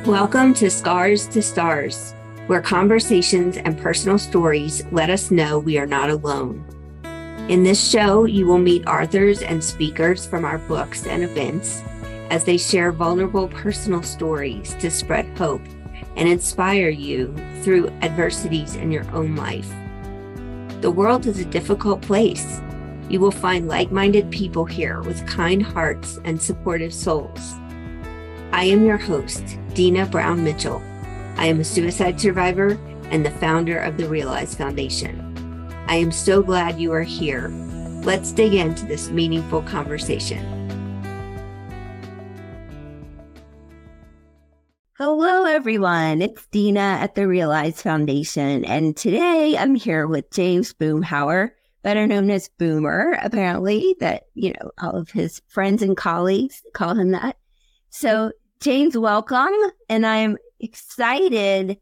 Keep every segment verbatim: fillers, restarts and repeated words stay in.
Welcome to Scars to Stars, where conversations and personal stories let us know we are not alone. In this show, you will meet authors and speakers from our books and events as they share vulnerable personal stories to spread hope and inspire you through adversities in your own life. The world is a difficult place. You will find like-minded people here with kind hearts and supportive souls. I am your host, Dina Brown Mitchell. I am a suicide survivor and the founder of the Realize Foundation. I am so glad you are here. Let's dig into this meaningful conversation. Hello, everyone. It's Dina at the Realize Foundation, and today I'm here with James Boomhauer, better known as Boomer, apparently, that, you know, all of his friends and colleagues call him that. So, James, welcome, and I'm excited.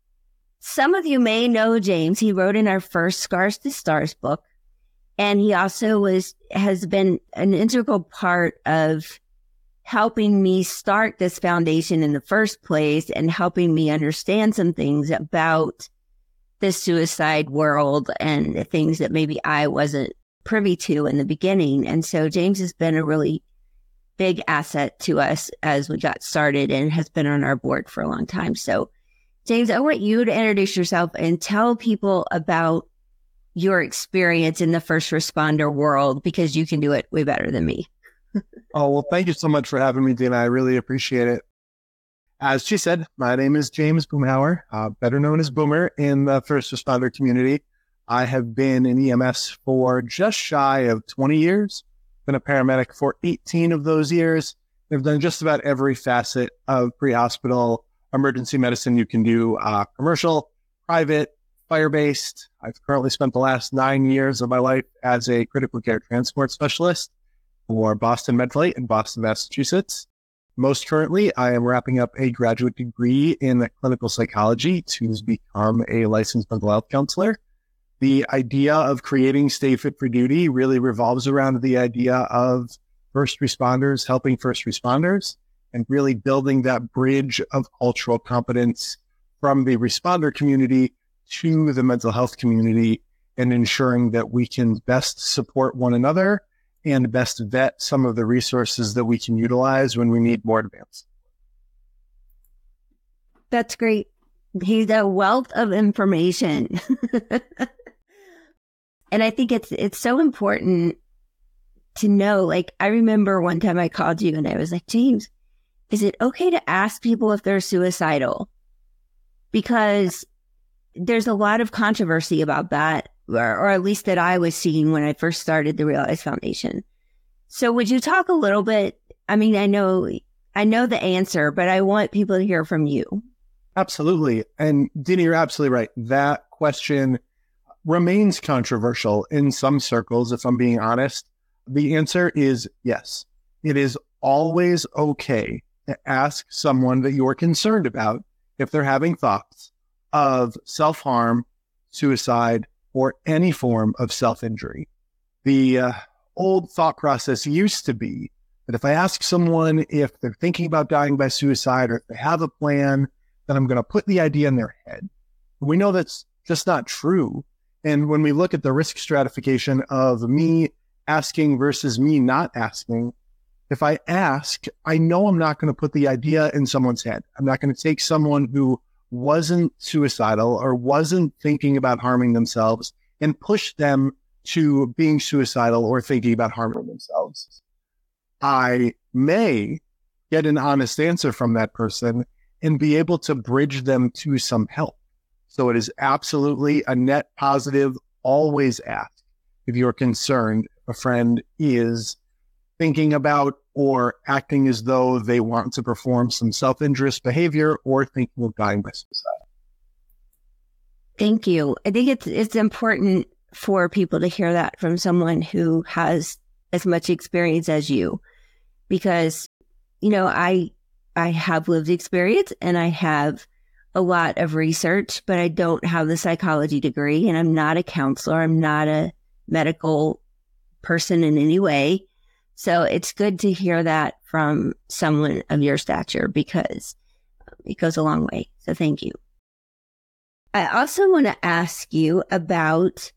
Some of you may know James. He wrote in our first Scars to Stars book, and he also was has been an integral part of helping me start this foundation in the first place and helping me understand some things about the suicide world and the things that maybe I wasn't privy to in the beginning. And so James has been a really big asset to us as we got started and has been on our board for a long time. So, James, I want you to introduce yourself and tell people about your experience in the first responder world, because you can do it way better than me. Oh, well, thank you so much for having me, Dina. I really appreciate it. As she said, my name is James Boomhauer, uh, better known as Boomer in the first responder community. I have been in E M S for just shy of twenty years. Been a paramedic for eighteen of those years. I've done just about every facet of pre-hospital emergency medicine you can do, uh, commercial, private, fire-based. I've currently spent the last nine years of my life as a critical care transport specialist for Boston Medflight in Boston, Massachusetts. Most currently, I am wrapping up a graduate degree in clinical psychology to become a licensed mental health counselor. The idea of creating Stay Fit for Duty really revolves around the idea of first responders helping first responders and really building that bridge of cultural competence from the responder community to the mental health community and ensuring that we can best support one another and best vet some of the resources that we can utilize when we need more advanced. That's great. He's a wealth of information. And I think it's it's so important to know, like, I remember one time I called you and I was like, James, is it okay to ask people if they're suicidal? Because there's a lot of controversy about that, or, or at least that I was seeing when I first started the Realize Foundation. So would you talk a little bit? I mean, I know, I know the answer, but I want people to hear from you. Absolutely. And Dina, you're absolutely right. That question remains controversial in some circles, if I'm being honest. The answer is yes. It is always okay to ask someone that you're concerned about if they're having thoughts of self-harm, suicide, or any form of self-injury. The uh, old thought process used to be that if I ask someone if they're thinking about dying by suicide or if they have a plan, then I'm going to put the idea in their head. We know that's just not true. And when we look at the risk stratification of me asking versus me not asking, if I ask, I know I'm not going to put the idea in someone's head. I'm not going to take someone who wasn't suicidal or wasn't thinking about harming themselves and push them to being suicidal or thinking about harming themselves. I may get an honest answer from that person and be able to bridge them to some help. So it is absolutely a net positive. Always ask if you're concerned a friend is thinking about or acting as though they want to perform some self-injurious behavior or thinking of dying by suicide. Thank you. I think it's it's important for people to hear that from someone who has as much experience as you, because, you know, I I have lived experience and I have a lot of research, but I don't have the psychology degree, and I'm not a counselor. I'm not a medical person in any way. So it's good to hear that from someone of your stature, because It goes a long way. So thank you. I also want to ask you about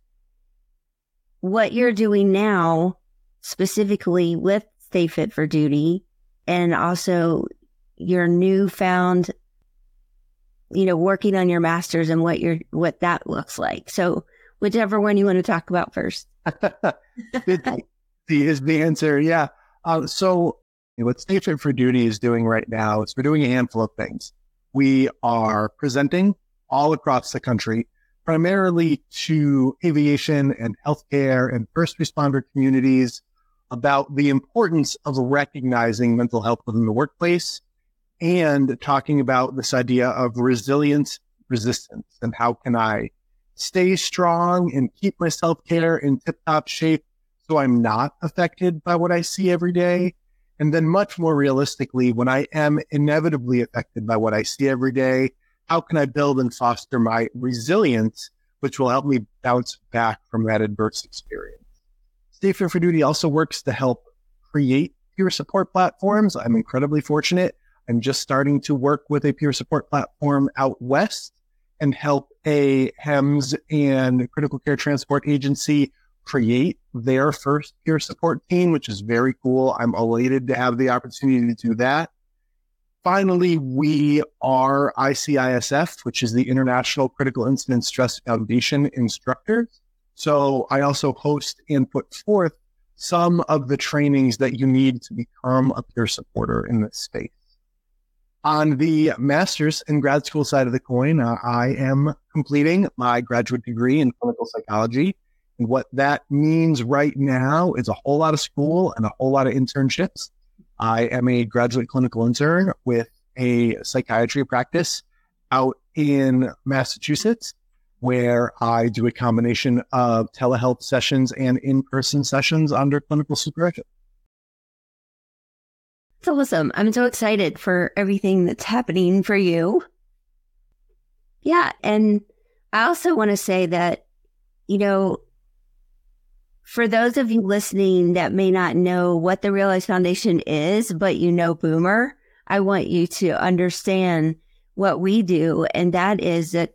what you're doing now, specifically with Stay Fit for Duty, and also your newfound, you know, working on your master's and what your what that looks like. So whichever one you want to talk about first. The is the answer. Yeah. Uh, so what Stay Fit for Duty is doing right now is we're doing a handful of things. We are presenting all across the country, primarily to aviation and healthcare and first responder communities, about the importance of recognizing mental health within the workplace and talking about this idea of resilience resistance and how can I stay strong and keep my self-care in tip-top shape so I'm not affected by what I see every day. And then much more realistically, when I am inevitably affected by what I see every day, how can I build and foster my resilience, which will help me bounce back from that adverse experience? Stay Fit for Duty also works to help create peer support platforms. I'm incredibly fortunate. I'm just starting to work with a peer support platform out west and help a H E M S and critical care transport agency create their first peer support team, which is very cool. I'm elated to have the opportunity to do that. Finally, we are I C I S F, which is the International Critical Incident Stress Foundation instructors. So I also host and put forth some of the trainings that you need to become a peer supporter in this space. On the master's and grad school side of the coin, uh, I am completing my graduate degree in clinical psychology. And what that means right now is a whole lot of school and a whole lot of internships. I am a graduate clinical intern with a psychiatry practice out in Massachusetts, where I do a combination of telehealth sessions and in-person sessions under clinical supervision. It's awesome. I'm so excited for everything that's happening for you. Yeah. And I also want to say that, you know, for those of you listening that may not know what the Realize Foundation is, but you know Boomer, I want you to understand what we do. And that is that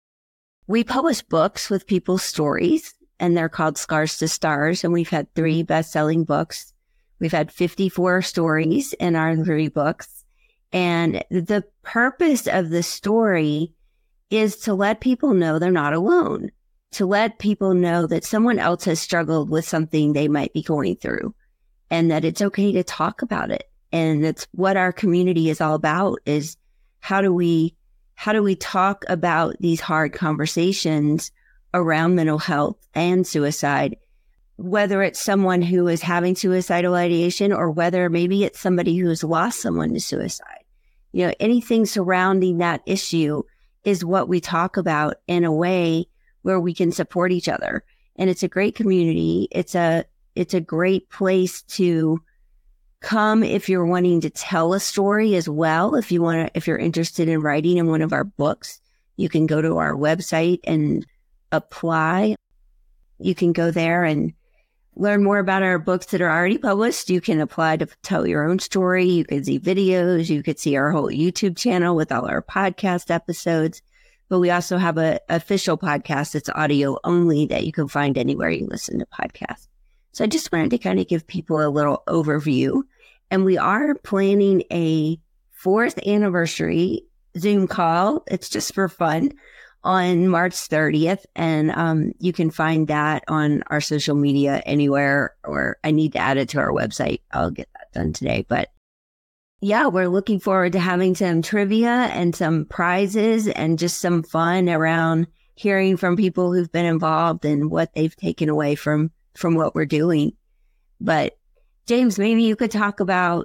we publish books with people's stories, and they're called Scars to Stars. And we've had three best-selling books. We've had fifty-four stories in our three books. And the purpose of the story is to let people know they're not alone, to let people know that someone else has struggled with something they might be going through, and that it's okay to talk about it. And that's what our community is all about, is how do we, how do we talk about these hard conversations around mental health and suicide, whether it's someone who is having suicidal ideation or whether maybe it's somebody who has lost someone to suicide. You know, anything surrounding that issue is what we talk about in a way where we can support each other. And it's a great community. It's a, it's a great place to come if you're wanting to tell a story as well. If you want to, if you're interested in writing in one of our books, you can go to our website and apply. You can go there and learn more about our books that are already published. You can apply to tell your own story. You can see videos. You could see our whole YouTube channel with all our podcast episodes. But we also have a official podcast that's audio only that you can find anywhere you listen to podcasts. So I just wanted to kind of give people a little overview. And we are planning a fourth anniversary Zoom call. It's just for fun on March thirtieth. And um, you can find that on our social media anywhere, or I need to add it to our website. I'll get that done today. But yeah, we're looking forward to having some trivia and some prizes and just some fun around hearing from people who've been involved and what they've taken away from, from what we're doing. But James, maybe you could talk about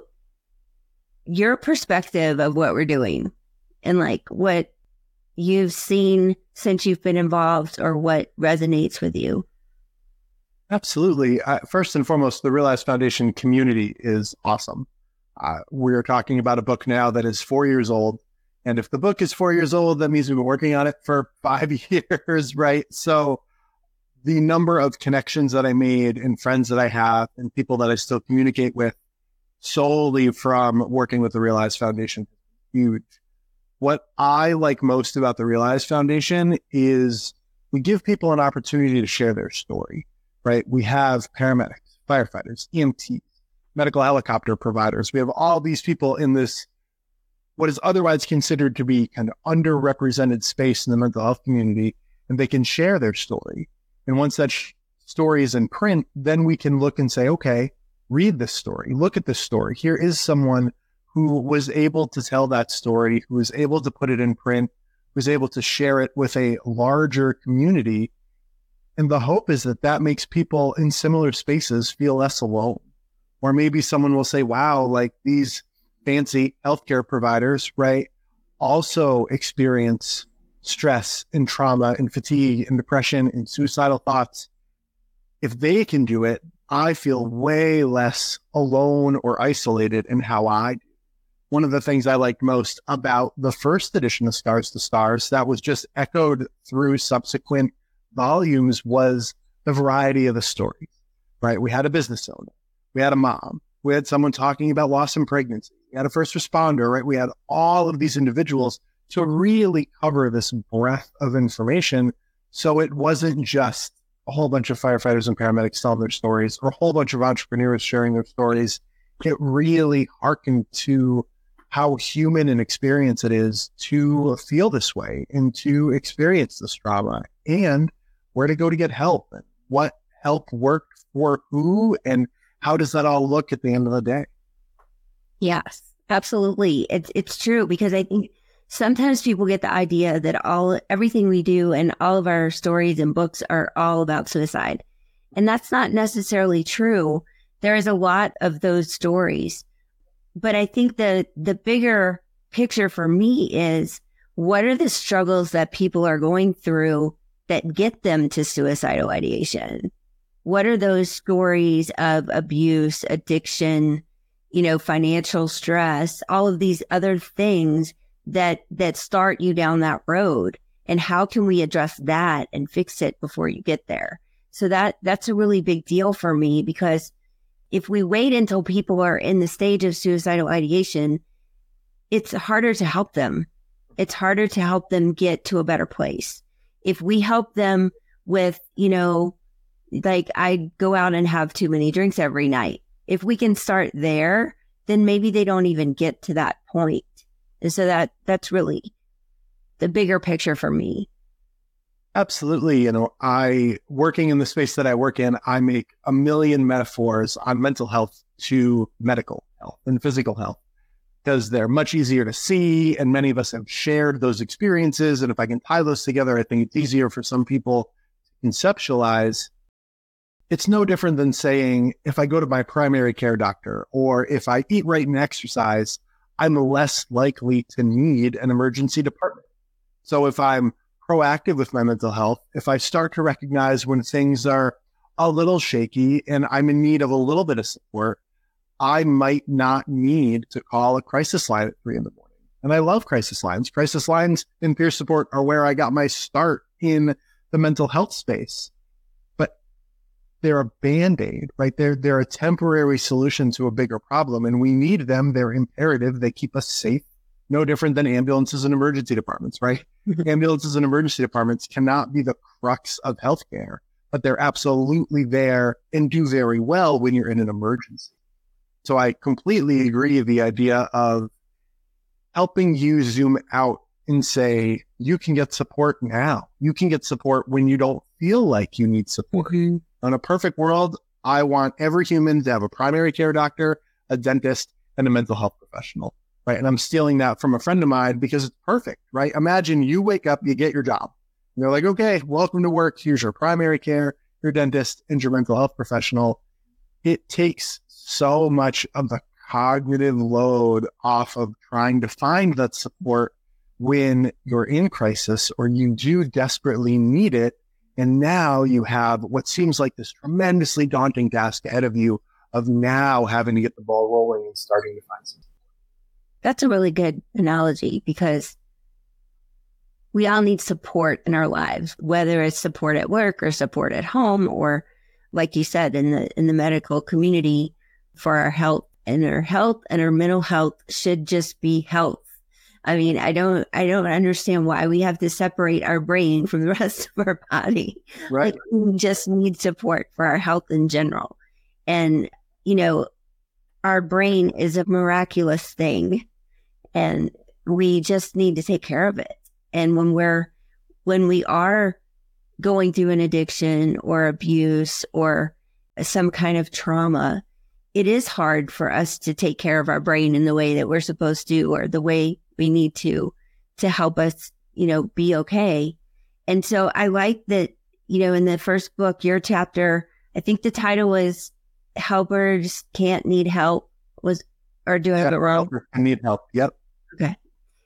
your perspective of what we're doing and like what you've seen since you've been involved or what resonates with you. Absolutely. Uh, first and foremost, the Realize Foundation community is awesome. Uh, we're talking about a book now that is four years old. And if the book is four years old, that means we've been working on it for five years, right? So the number of connections that I made and friends that I have and people that I still communicate with solely from working with the Realize Foundation is huge. What I like most about the Realize Foundation is we give people an opportunity to share their story, right? We have paramedics, firefighters, E M Ts, medical helicopter providers. We have all these people in this, what is otherwise considered to be kind of underrepresented space in the mental health community, and they can share their story. And once that sh- story is in print, then we can look and say, okay, read this story, look at this story. Here is someone who was able to tell that story, who was able to put it in print, was able to share it with a larger community. And the hope is that that makes people in similar spaces feel less alone. Or maybe someone will say, wow, like these fancy healthcare providers, right, also experience stress and trauma and fatigue and depression and suicidal thoughts. If they can do it, I feel way less alone or isolated in how I do. One of the things I liked most about the first edition of Scars to Stars that was just echoed through subsequent volumes was the variety of the stories, right? We had a business owner. We had a mom. We had someone talking about loss and pregnancy. We had a first responder, right? We had all of these individuals to really cover this breadth of information. So it wasn't just a whole bunch of firefighters and paramedics telling their stories or a whole bunch of entrepreneurs sharing their stories. It really harkened to how human an experience it is to feel this way and to experience this trauma and where to go to get help and what help worked for who and how does that all look at the end of the day? Yes, absolutely. It's it's true, because I think sometimes people get the idea that all everything we do and all of our stories and books are all about suicide. And that's not necessarily true. There is a lot of those stories. But I think the the bigger picture for me is, what are the struggles that people are going through that get them to suicidal ideation? What are those stories of abuse, addiction, you know, financial stress, all of these other things that that start you down that road? And how can we address that and fix it before you get there? So that that's a really big deal for me, because if we wait until people are in the stage of suicidal ideation, it's harder to help them. It's harder to help them get to a better place. If we help them with, you know, like I go out and have too many drinks every night, if we can start there, then maybe they don't even get to that point. And so that that's really the bigger picture for me. Absolutely. You know, I, working in the space that I work in, I make a million metaphors on mental health to medical health and physical health, because they're much easier to see. And many of us have shared those experiences. And if I can tie those together, I think it's easier for some people to conceptualize. It's no different than saying, if I go to my primary care doctor, or if I eat right and exercise, I'm less likely to need an emergency department. So if I'm proactive with my mental health, if I start to recognize when things are a little shaky and I'm in need of a little bit of support, I might not need to call a crisis line at three in the morning. And I love crisis lines. Crisis lines and peer support are where I got my start in the mental health space. But they're a Band-Aid, right? They're, they're a temporary solution to a bigger problem, and we need them. They're imperative. They keep us safe. No different than ambulances and emergency departments, right? Ambulances and emergency departments cannot be the crux of healthcare, but they're absolutely there and do very well when you're in an emergency. So I completely agree with the idea of helping you zoom out and say, you can get support now. You can get support when you don't feel like you need support. Mm-hmm. In a perfect world, I want every human to have a primary care doctor, a dentist, and a mental health professional. Right. And I'm stealing that from a friend of mine because it's perfect, right? Imagine you wake up, you get your job. And they're like, okay, welcome to work. Here's your primary care, your dentist, and your mental health professional. It takes so much of the cognitive load off of trying to find that support when you're in crisis or you do desperately need it. And now you have what seems like this tremendously daunting task ahead of you of now having to get the ball rolling and starting to find some. That's a really good analogy, because we all need support in our lives, whether it's support at work or support at home, or like you said, in the in the medical community for our health. And our health and our mental health should just be health. I mean, I don't, I don't understand why we have to separate our brain from the rest of our body. Right. Like, we just need support for our health in general. And, you know, our brain is a miraculous thing, and we just need to take care of it. And when we're, when we are going through an addiction or abuse or some kind of trauma, it is hard for us to take care of our brain in the way that we're supposed to, or the way we need to, to help us, you know, be okay. And so I like that, you know, in the first book, your chapter, I think the title was Helpers Can't Need Help, was, or do I have it wrong? I need help. Yep. Okay.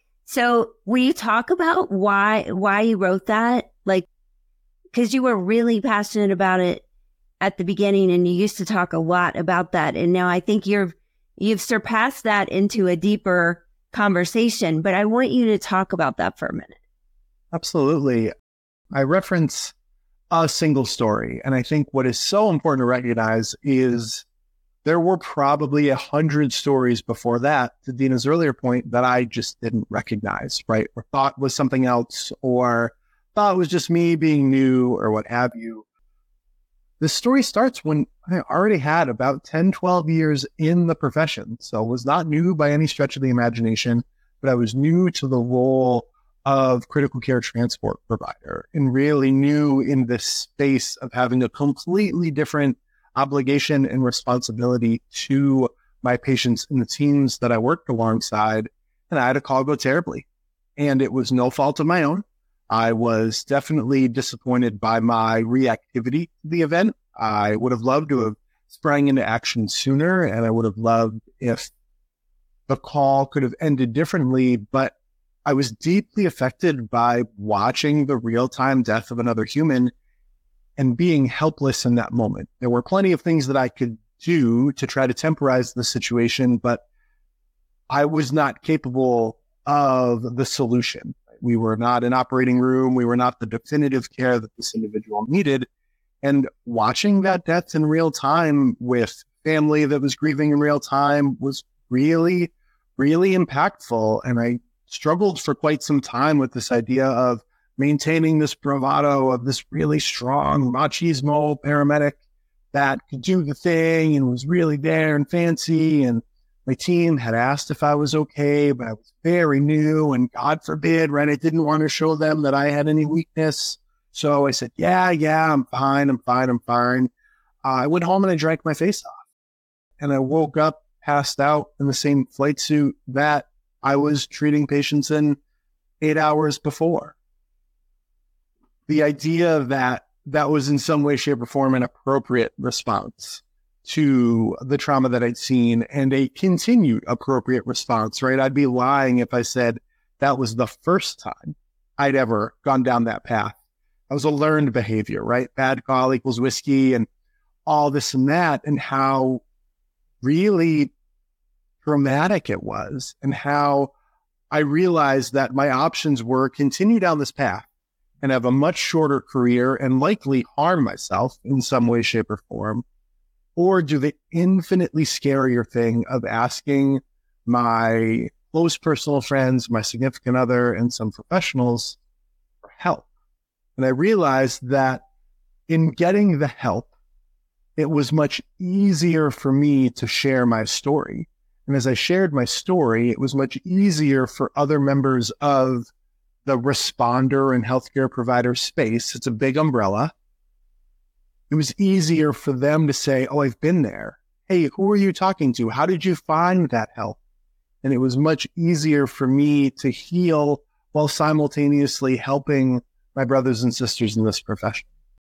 So will you talk about why, why you wrote that? Like, because you were really passionate about it at the beginning, and you used to talk a lot about that. And now I think you're, you've surpassed that into a deeper conversation, but I want you to talk about that for a minute. Absolutely. I reference a single story. And I think what is so important to recognize is there were probably a hundred stories before that, to Dina's earlier point, that I just didn't recognize, right? Or thought was something else, or thought it was just me being new, or what have you. The story starts when I already had about ten, twelve years in the profession. So was not new by any stretch of the imagination, but I was new to the role of critical care transport provider, and really new in this space of having a completely different obligation and responsibility to my patients and the teams that I worked alongside. And I had a call go terribly, and it was no fault of my own. I was definitely disappointed by my reactivity to the event. I would have loved to have sprang into action sooner, and I would have loved if the call could have ended differently, but I was deeply affected by watching the real-time death of another human and being helpless in that moment. There were plenty of things that I could do to try to temporize the situation, but I was not capable of the solution. We were not an operating room. We were not the definitive care that this individual needed. And watching that death in real time with family that was grieving in real time was really, really impactful. And I struggled for quite some time with this idea of maintaining this bravado of this really strong machismo paramedic that could do the thing and was really there and fancy. And my team had asked if I was okay, but I was very new, and God forbid, right? I didn't want to show them that I had any weakness. So I said, yeah, yeah, I'm fine. I'm fine. I'm fine. Uh, I went home and I drank my face off, and I woke up passed out in the same flight suit that I was treating patients in eight hours before. The idea that that was in some way, shape, or form an appropriate response to the trauma that I'd seen, and a continued appropriate response, right? I'd be lying if I said that was the first time I'd ever gone down that path. That was a learned behavior, right? Bad call equals whiskey and all this and that, and how really dramatic it was, and how I realized that my options were continue down this path and have a much shorter career and likely harm myself in some way, shape, or form, or do the infinitely scarier thing of asking my close personal friends, my significant other, and some professionals for help. And I realized that in getting the help, it was much easier for me to share my story. And as I shared my story, it was much easier for other members of the responder and healthcare provider space. It's a big umbrella. It was easier for them to say, oh, I've been there. Hey, who are you talking to? How did you find that help? And it was much easier for me to heal while simultaneously helping my brothers and sisters in this profession.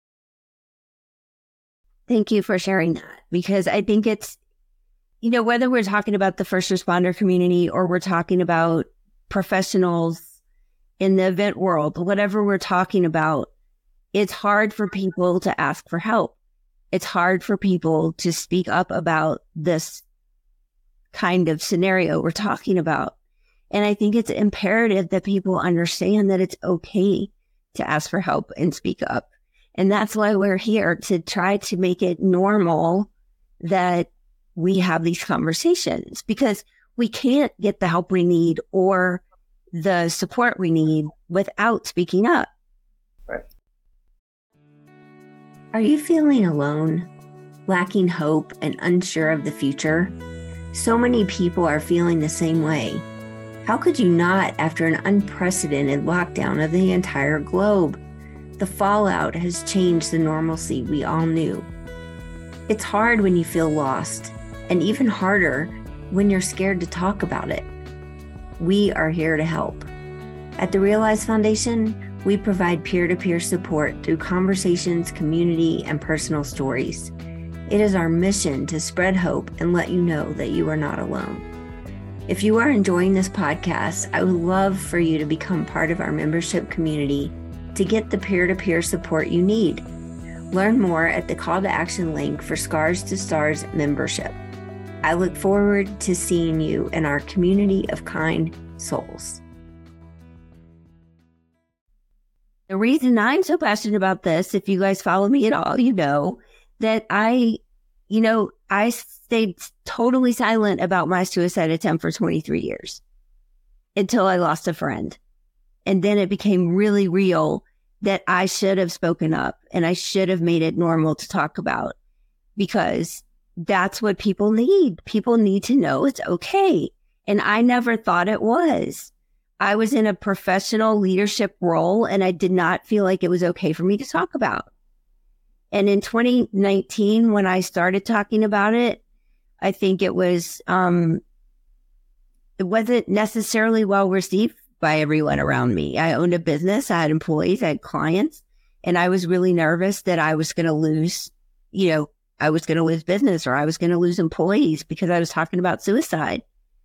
Thank you for sharing that, because I think it's, you know, whether we're talking about the first responder community or we're talking about professionals in the event world, whatever we're talking about, it's hard for people to ask for help. It's hard for people to speak up about this kind of scenario we're talking about. And I think it's imperative that people understand that it's okay to ask for help and speak up. And that's why we're here, to try to make it normal that we have these conversations, because we can't get the help we need, or the support we need without speaking up. Right. Are you feeling alone, lacking hope, and unsure of the future? So many people are feeling the same way. How could you not after an unprecedented lockdown of the entire globe? The fallout has changed the normalcy we all knew. It's hard when you feel lost, and even harder when you're scared to talk about it. We are here to help. At the Realize Foundation, we provide peer-to-peer support through conversations, community, and personal stories. It is our mission to spread hope and let you know that you are not alone. If you are enjoying this podcast, I would love for you to become part of our membership community to get the peer-to-peer support you need. Learn more at the call to action link for Scars to Stars membership. I look forward to seeing you in our community of kind souls. The reason I'm so passionate about this, if you guys follow me at all, you know that I, you know, I stayed totally silent about my suicide attempt for twenty-three years until I lost a friend. And then it became really real that I should have spoken up and I should have made it normal to talk about, because that's what people need. People need to know it's okay. And I never thought it was. I was in a professional leadership role and I did not feel like it was okay for me to talk about. And in twenty nineteen, when I started talking about it, I think it was, um, it wasn't necessarily well received by everyone around me. I owned a business, I had employees, I had clients, and I was really nervous that I was going to lose, you know, I was going to lose business or I was going to lose employees because I was talking about suicide.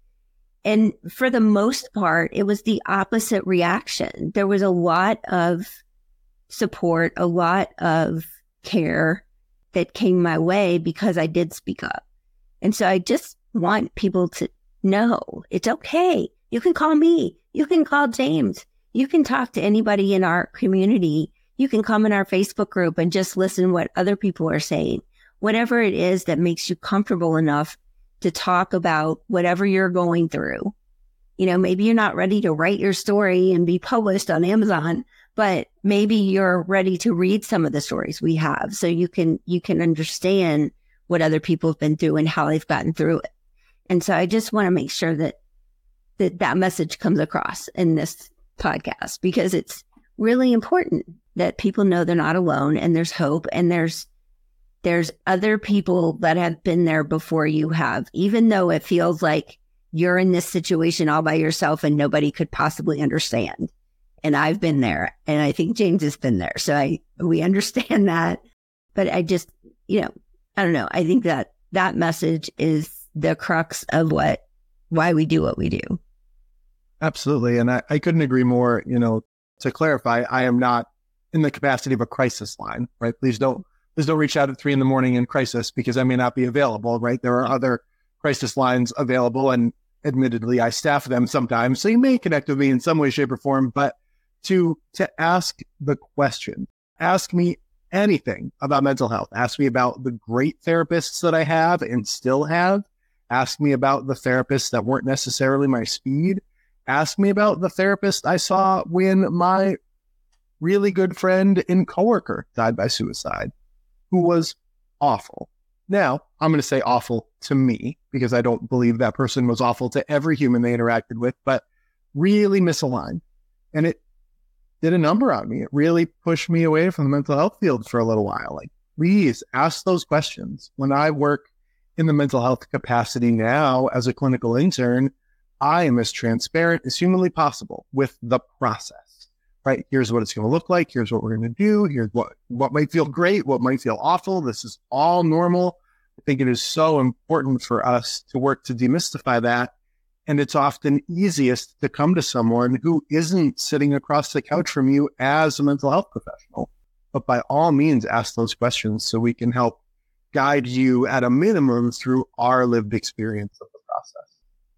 And for the most part, it was the opposite reaction. There was a lot of support, a lot of care that came my way because I did speak up. And so I just want people to know it's okay. You can call me. You can call James. You can talk to anybody in our community. You can come in our Facebook group and just listen what other people are saying. Whatever it is that makes you comfortable enough to talk about whatever you're going through. You know, maybe you're not ready to write your story and be published on Amazon, but maybe you're ready to read some of the stories we have so you can you can understand what other people have been through and how they've gotten through it. And so I just want to make sure that that, that message comes across in this podcast, because it's really important that people know they're not alone and there's hope and there's There's other people that have been there before you have, even though it feels like you're in this situation all by yourself and nobody could possibly understand. And I've been there, and I think James has been there. So I, we understand that. But I just, you know, I don't know. I think that that message is the crux of what, why we do what we do. Absolutely. And I, I couldn't agree more. You know, to clarify, I am not in the capacity of a crisis line, right? Please don't. Please don't reach out at three in the morning in crisis, because I may not be available, right? There are other crisis lines available, and admittedly, I staff them sometimes. So you may connect with me in some way, shape, or form. But to to ask the question, ask me anything about mental health. Ask me about the great therapists that I have and still have. Ask me about the therapists that weren't necessarily my speed. Ask me about the therapist I saw when my really good friend and coworker died by suicide, who was awful. Now, I'm going to say awful to me, because I don't believe that person was awful to every human they interacted with, but really misaligned. And it did a number on me. It really pushed me away from the mental health field for a little while. Like, please ask those questions. When I work in the mental health capacity now as a clinical intern, I am as transparent as humanly possible with the process. Right? Here's what it's going to look like. Here's what we're going to do. Here's what, what might feel great, what might feel awful. This is all normal. I think it is so important for us to work to demystify that. And it's often easiest to come to someone who isn't sitting across the couch from you as a mental health professional. But by all means, ask those questions so we can help guide you at a minimum through our lived experience of the process.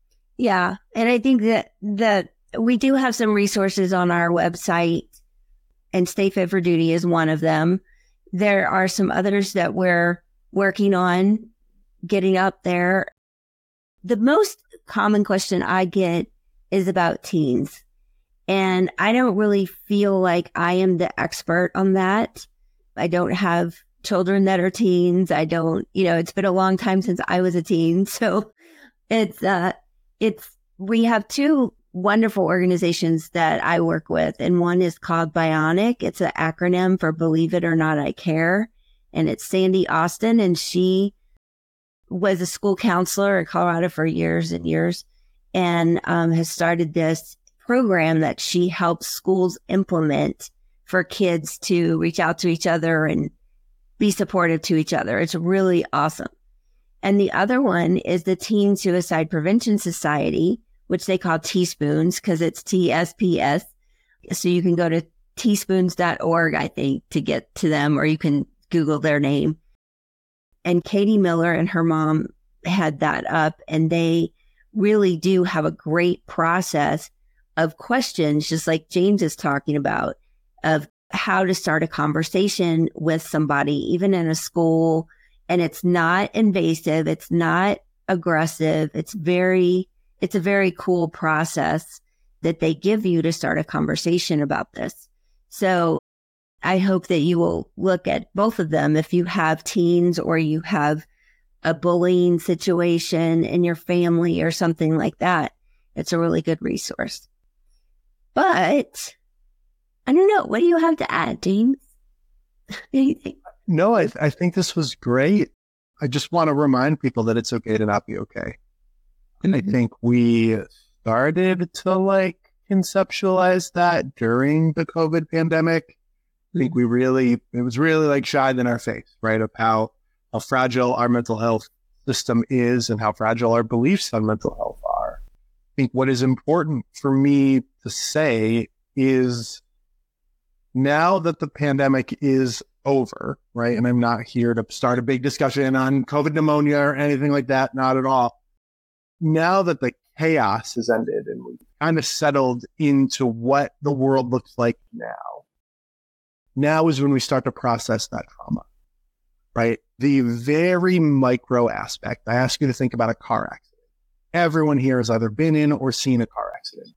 Yeah. And I think that that we do have some resources on our website, and Stay Fit for Duty is one of them. There are some others that we're working on getting up there. The most common question I get is about teens. And I don't really feel like I am the expert on that. I don't have children that are teens. I don't, you know, it's been a long time since I was a teen. So it's, uh, it's, we have two wonderful organizations that I work with, and one is called Bionic. It's an acronym for Believe It or Not, I Care. And it's Sandy Austin, and she was a school counselor in Colorado for years and years, and um, has started this program that she helps schools implement for kids to reach out to each other and be supportive to each other. It's really awesome. And the other one is the Teen Suicide Prevention Society, which they call Teaspoons because it's T S P S. So you can go to teaspoons dot org, I think, to get to them, or you can Google their name. And Katie Miller and her mom had that up, and they really do have a great process of questions, just like James is talking about, of how to start a conversation with somebody, even in a school. And it's not invasive. It's not aggressive. It's very, it's a very cool process that they give you to start a conversation about this. So I hope that you will look at both of them if you have teens or you have a bullying situation in your family or something like that. It's a really good resource. But I don't know. What do you have to add, James? Anything? No, I, I think this was great. I just want to remind people that it's okay to not be okay. And I think we started to like conceptualize that during the COVID pandemic. I think we really, it was really like shined in our face, right? Of how, how fragile our mental health system is and how fragile our beliefs on mental health are. I think what is important for me to say is now that the pandemic is over, right? And I'm not here to start a big discussion on COVID pneumonia or anything like that. Not at all. Now that the chaos has ended and we've kind of settled into what the world looks like now, now is when we start to process that trauma, right? The very micro aspect. I ask you to think about a car accident. Everyone here has either been in or seen a car accident.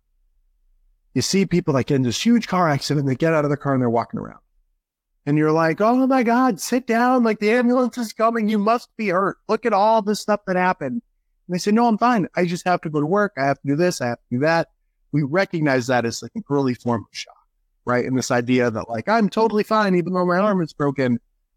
You see people that get in this huge car accident, they get out of the car and they're walking around. And you're like, oh my God, sit down. Like the ambulance is coming. You must be hurt. Look at all the stuff that happened. And they say, no, I'm fine. I just have to go to work. I have to do this. I have to do that. We recognize that as like an early form of shock, right? And this idea that like, I'm totally fine, even though my arm is broken.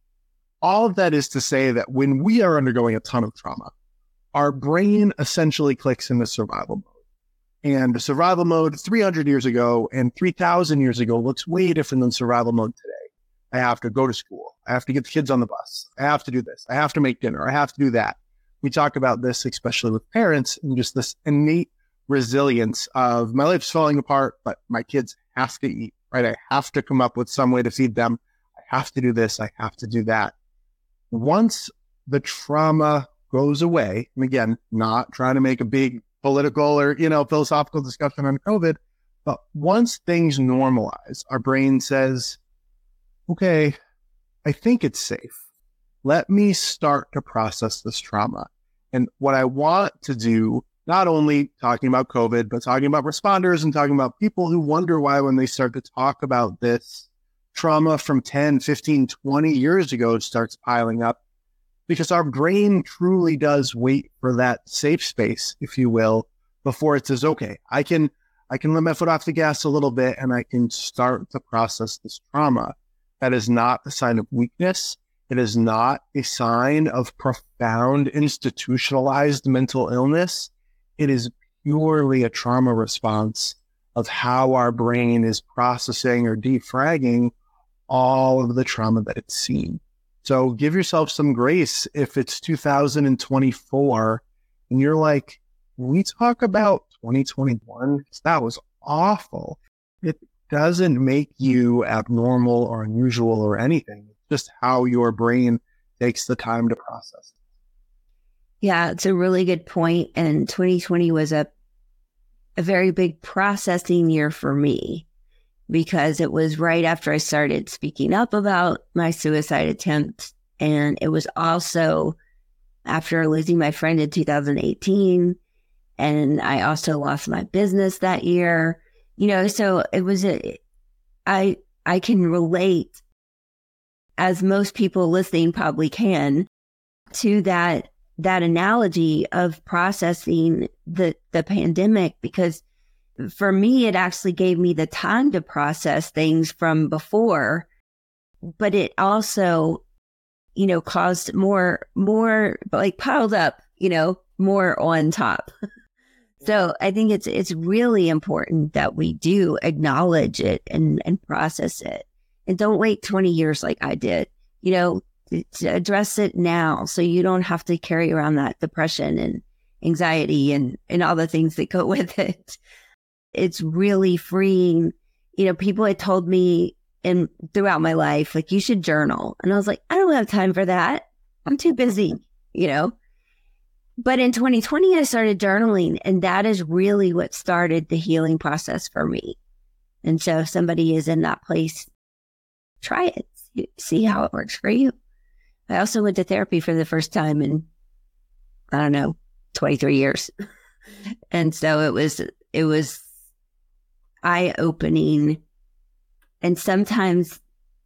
All of that is to say that when we are undergoing a ton of trauma, our brain essentially clicks into survival mode. And the survival mode three hundred years ago and three thousand years ago looks way different than survival mode today. I have to go to school. I have to get the kids on the bus. I have to do this. I have to make dinner. I have to do that. We talk about this, especially with parents, and just this innate resilience of my life's falling apart, but my kids have to eat, right? I have to come up with some way to feed them. I have to do this. I have to do that. Once the trauma goes away, and again, not trying to make a big political or, you know, philosophical discussion on COVID, but once things normalize, our brain says, okay, I think it's safe. Let me start to process this trauma. And what I want to do, not only talking about COVID, but talking about responders and talking about people who wonder why when they start to talk about this trauma from ten, fifteen, twenty years ago starts piling up, because our brain truly does wait for that safe space, if you will, before it says, okay, I can, I can let my foot off the gas a little bit and I can start to process this trauma. That is not a sign of weakness. It is not a sign of profound institutionalized mental illness. It is purely a trauma response of how our brain is processing or defragging all of the trauma that it's seen. So give yourself some grace if it's two thousand twenty-four and you're like, when we talk about twenty twenty-one, that was awful. It doesn't make you abnormal or unusual or anything. It's just how your brain takes the time to process it. Yeah, it's a really good point. And twenty twenty was a a very big processing year for me, because it was right after I started speaking up about my suicide attempt. And it was also after losing my friend in two thousand eighteen. And I also lost my business that year. You know, so it was a, I, I can relate, as most people listening probably can, to that, that analogy of processing the, the pandemic, because for me, it actually gave me the time to process things from before, but it also, you know, caused more, more like piled up, you know, more on top. So I think it's, it's really important that we do acknowledge it and, and process it, and don't wait twenty years like I did, you know, to, to address it now, so you don't have to carry around that depression and anxiety and, and all the things that go with it. It's really freeing. You know, people had told me in throughout my life, like, you should journal. And I was like, I don't have time for that. I'm too busy, you know? But in twenty twenty, I started journaling, and that is really what started the healing process for me. And so if somebody is in that place, try it, see how it works for you. I also went to therapy for the first time in, I don't know, twenty-three years. And so it was, it was eye-opening. And sometimes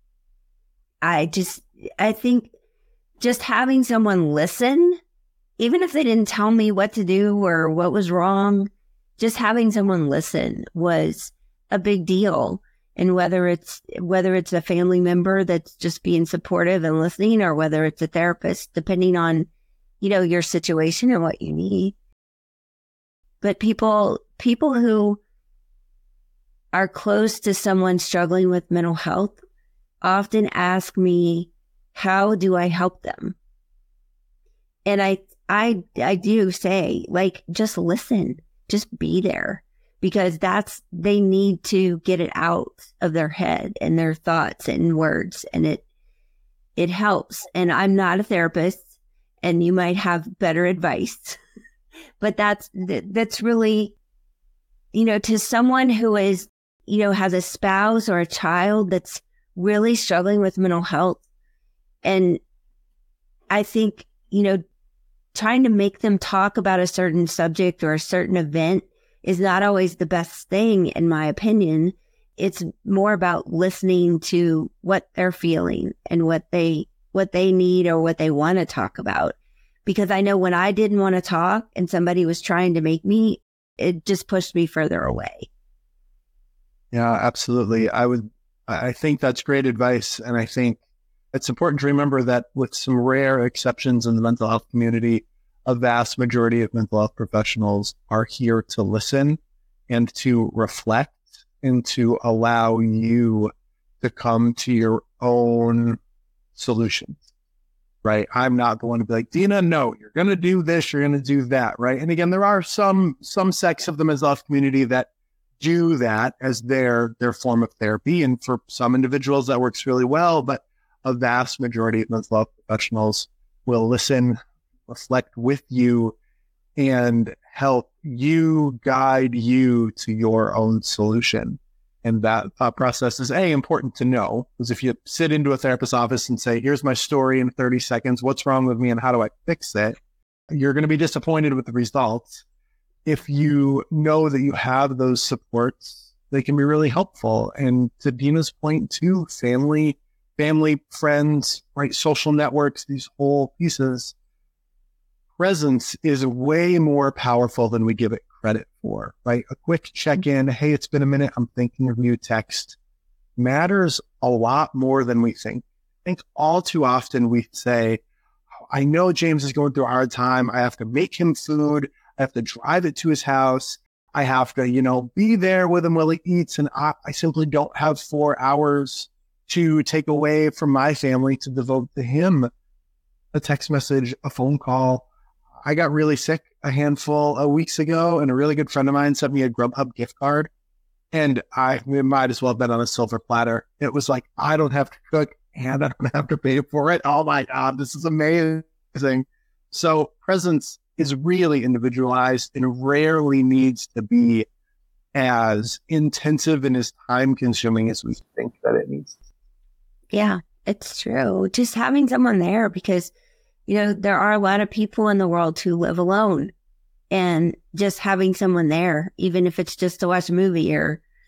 I just, I think just having someone listen, even if they didn't tell me what to do or what was wrong, just having someone listen was a big deal. And whether it's, whether it's a family member that's just being supportive and listening, or whether it's a therapist, depending on, you know, your situation and what you need. But people, people who are close to someone struggling with mental health often ask me, how do I help them? And I, I, I do say, like, just listen, just be there, because that's, they need to get it out of their head and their thoughts and words, and it, it helps. And I'm not a therapist, and you might have better advice, but that's, that's really, you know, to someone who is, you know, has a spouse or a child that's really struggling with mental health. And I think, you know, trying to make them talk about a certain subject or a certain event is not always the best thing, in my opinion. It's more about listening to what they're feeling and what they, what they need or what they want to talk about. Because I know when I didn't want to talk and somebody was trying to make me, it just pushed me further away. Yeah, absolutely. I would, I think that's great advice. And I think it's important to remember that, with some rare exceptions in the mental health community, a vast majority of mental health professionals are here to listen and to reflect and to allow you to come to your own solutions, right? I'm not going to be like, Dina, no, you're going to do this, you're going to do that, right? And again, there are some, some sects of the mental health community that do that as their, their form of therapy. And for some individuals that works really well, but a vast majority of mental health professionals will listen, reflect with you, and help you, guide you to your own solution. And that uh, process is A, important to know, because if you sit into a therapist's office and say, here's my story in thirty seconds, what's wrong with me and how do I fix it? You're going to be disappointed with the results. If you know that you have those supports, they can be really helpful. And to Dina's point too, family, family, friends, right? Social networks, these whole pieces. Presence is way more powerful than we give it credit for, right? A quick check-in, hey, it's been a minute, I'm thinking of you, text, matters a lot more than we think. I think all too often we say, I know James is going through a hard time. I have to make him food. I have to drive it to his house. I have to, you know, be there with him while he eats. And I, I simply don't have four hours to take away from my family to devote to him. A text message, a phone call. I got really sick a handful of weeks ago, and a really good friend of mine sent me a Grubhub gift card, and I it might as well have been on a silver platter. It was like, I don't have to cook and I don't have to pay for it. Oh my God, this is amazing. So presence is really individualized and rarely needs to be as intensive and as time consuming as we think that it needs. Yeah, it's true. Just having someone there, because you know, there are a lot of people in the world who live alone, and just having someone there, even if it's just to watch a movie or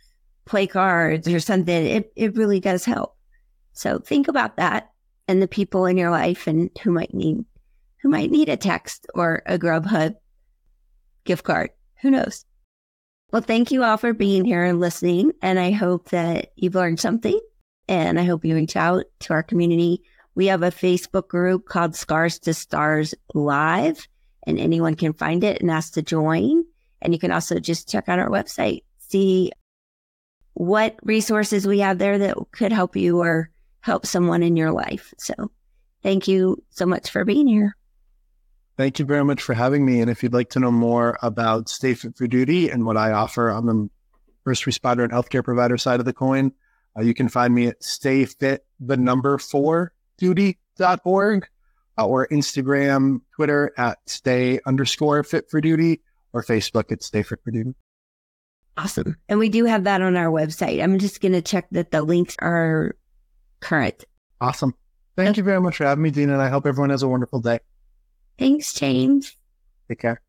play cards or something, it, it really does help. So think about that and the people in your life and who might need who might need a text or a Grubhub gift card. Who knows? Well, thank you all for being here and listening. And I hope that you've learned something. And I hope you reach out to our community. We have a Facebook group called Scars to Stars Live, and anyone can find it and ask to join. And you can also just check out our website, see what resources we have there that could help you or help someone in your life. So thank you so much for being here. Thank you very much for having me. And if you'd like to know more about Stay Fit for Duty and what I offer on the first responder and healthcare provider side of the coin, uh, you can find me at stayfit, the number four, duty dot org, uh, or Instagram, Twitter at stay underscore fit for duty, or Facebook at Stay Fit for Duty. Awesome. And we do have that on our website. I'm just going to check that the links are current. Awesome. Thank you very much for having me, Dina, and I hope everyone has a wonderful day. Thanks, James. Take care.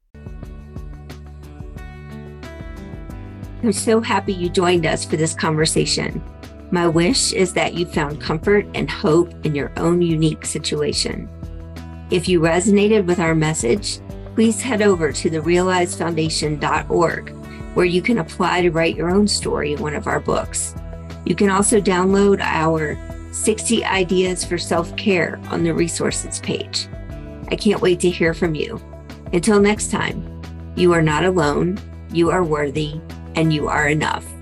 I'm so happy you joined us for this conversation. My wish is that you found comfort and hope in your own unique situation. If you resonated with our message, please head over to the realize foundation dot org, where you can apply to write your own story in one of our books. You can also download our sixty Ideas for Self-Care on the resources page. I can't wait to hear from you. Until next time, you are not alone, you are worthy, and you are enough.